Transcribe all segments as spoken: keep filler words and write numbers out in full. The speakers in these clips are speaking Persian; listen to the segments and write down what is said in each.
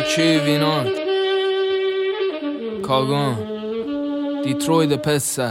کی ویناند کاگان دیتروید پسه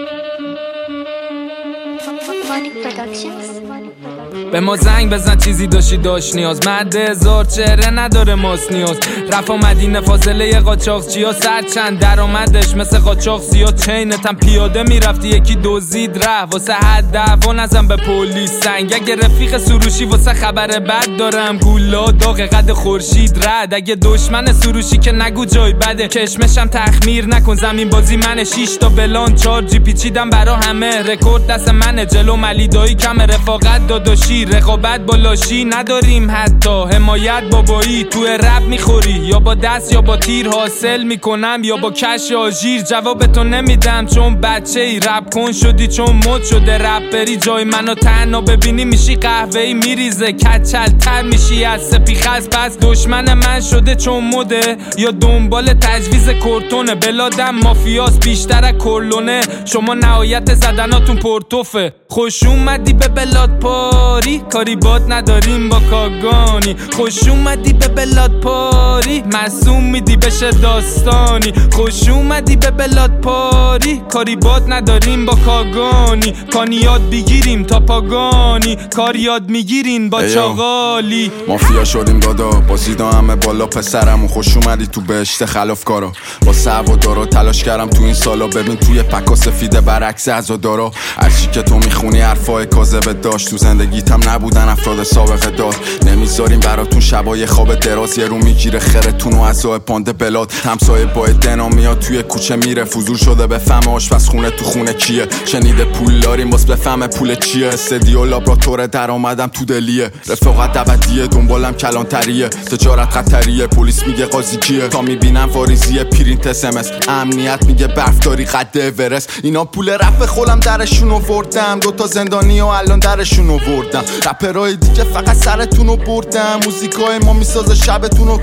به ما زنگ بزن چیزی داشتی داشت نیاز مرد هزار چهره نداره ماست نیاز رفا مدینه فاصله قاچاق چیا سر چند درآمدش مثل قاچاق زیاد چینتم پیاده میرفتی یکی دزدید ره واسه حد دعوا نزن به پلیس سنگ اگه رفیق سروشی واسه خبر بد دارم گولا داغ قد خورشید رد اگه دشمن سروشی که نگو جای بده کشمشم تخمیر نکن زمین بازی منه شیش تا بلان چار جی پیچیدم برا همه رکورد دست منه جلو ملیدایی کم رفاقت داداشی رقابت با لاشی نداریم حتی حمایت بابایی تو رپ میخوری یا با دست یا با تیر حاصل میکنم یا با کش آژیر جواب تو نمیدم چون بچه ای رپ کن شدی چون مد شده رپ بری جای منو تنها ببینی میشی قهوه‌ای میریزه کچل تر میشی از سپیخ از پس دشمن من شده چون مده یا دنبال تجویز کورتونه بلادم مافیاس بیشتر از کرلونه شما نهایت زدناتون پرتوفه خوش اومدی به بلاد پاری کاری باد نداریم با کاگانی خوش اومدی به بلاد پاری معصوم میدی بشه داستانی خوش اومدی به بلاد پاری کاری باد نداریم با کاگانی کانی یاد بگیریم تا پاگانی کار یاد میگیرین با چاغالی مافیا شدیم دادا بازیدا همه بالا پسرمون خوش اومدی تو بهشت خلافکارا با سو و دارا تلاش کردم تو این سالا ببین توی پکا سفیده برعکس عزادارا هرچی که تو میخونی حرفای کاذب داشت تو زندگیتم نبودن افراد سابقه دار نمیذاریم براتون شبای خواب دراز یه رو میگیره خرتون و عزای پانده بلاد همسایه با دنا میاد توی کوچه میره فضول شده به فهم آشپز خونه تو خونه کیه شنیده پول داریم باز بفهم پول چیه استدیو لابراتوار درآمدم تو دلیه رفاقت ابدیه دنبالم کلانتریه تجارت خطریه پلیس میگه قاضی کیه تا میبینم واریزیه پرینت اس ام اس امنیت میگه برفداری قد اورست اینا پول رفع خولم درشون آوردم دو تا زندانی و الان درشون آوردم رپرای دیگه فقط سرتونو بردم موزیکای ما میسازه شبتونو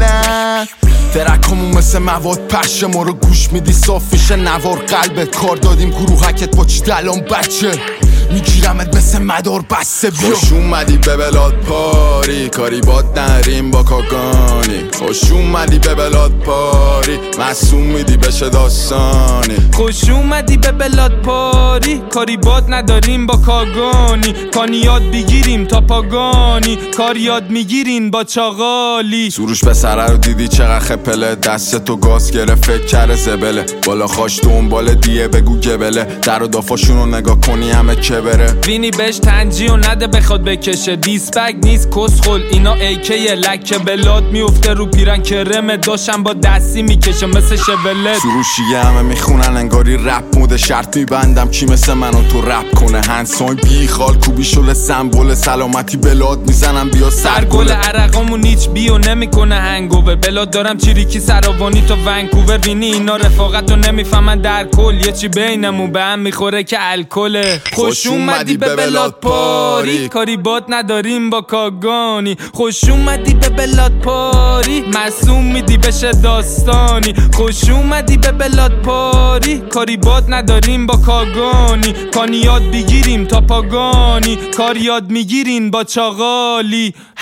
کلن ترکمون مثل مواد پخش ما رو گوش میدی صاف میشه نوار قلبت کار دادیم گروهکت با چی دلان بچه میگیرمت مثل مدار بسته بیا خوش اومدی به بلاد پاری کاری باد نریم با کاگانی خوش اومدی به بلاد پاری معصوم میدی بشه داستانی خوش اومدی به بلاد پاری کاری باد نداریم با کاگانی کانی یاد بگیریم تا پاگانی کار یاد میگیرین با چاغالی سروش به سره رو دیدی چقدر خپله دست تو گاز گره فکر کره زبله بالا خاش دنبال دیه بگو گبله در و دافاشونو نگاه کنی همه که بره وینی بهش تنجی و نده بخواد بکشه دیسپک نیست کسخل اینا ایکه لکه بلاد میفته رو پیرن کرمه داشم با دستی میکشه مثل شبلت سروشی همه میخونن انگاری رپ موده شرط میبندم کی مثل منو تو رپ کنه هنسان بی خال کوبی شل سمبل سلامتی بلاد میزنم بیا سرگل عرقامون هیچ بیو نمیکنه هنگوور بلاد دارم چیریکی سراوانی تا ونکوور وینی اینا رفاقتو نمیفهمن در کل یه چی بینمون به هم میخوره که الکله خوش اومدی به بلاد پاری کاری باد نداریم با کاگانی خوش اومدی به بلاد پاری معصوم میدی بشه داستانی خوش اومدی به بلاد پاری کاری باد نداریم با کاگانی کانی یاد بگیریم تا پاگانی کار یاد میگیرین با چاغالی